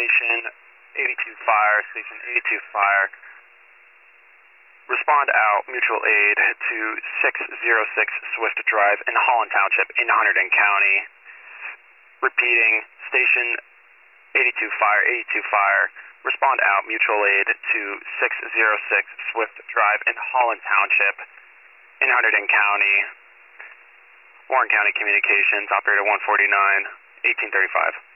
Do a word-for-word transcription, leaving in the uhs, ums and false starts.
Station eighty-two Fire, Station eighty-two Fire. Respond out, mutual aid to six oh six Swift Drive in Holland Township in Hunterdon County. Repeating, Station eighty-two Fire, eighty-two Fire. Respond out, mutual aid to six oh six Swift Drive in Holland Township in Hunterdon County. Warren County Communications, operator one forty-nine, eighteen thirty-five.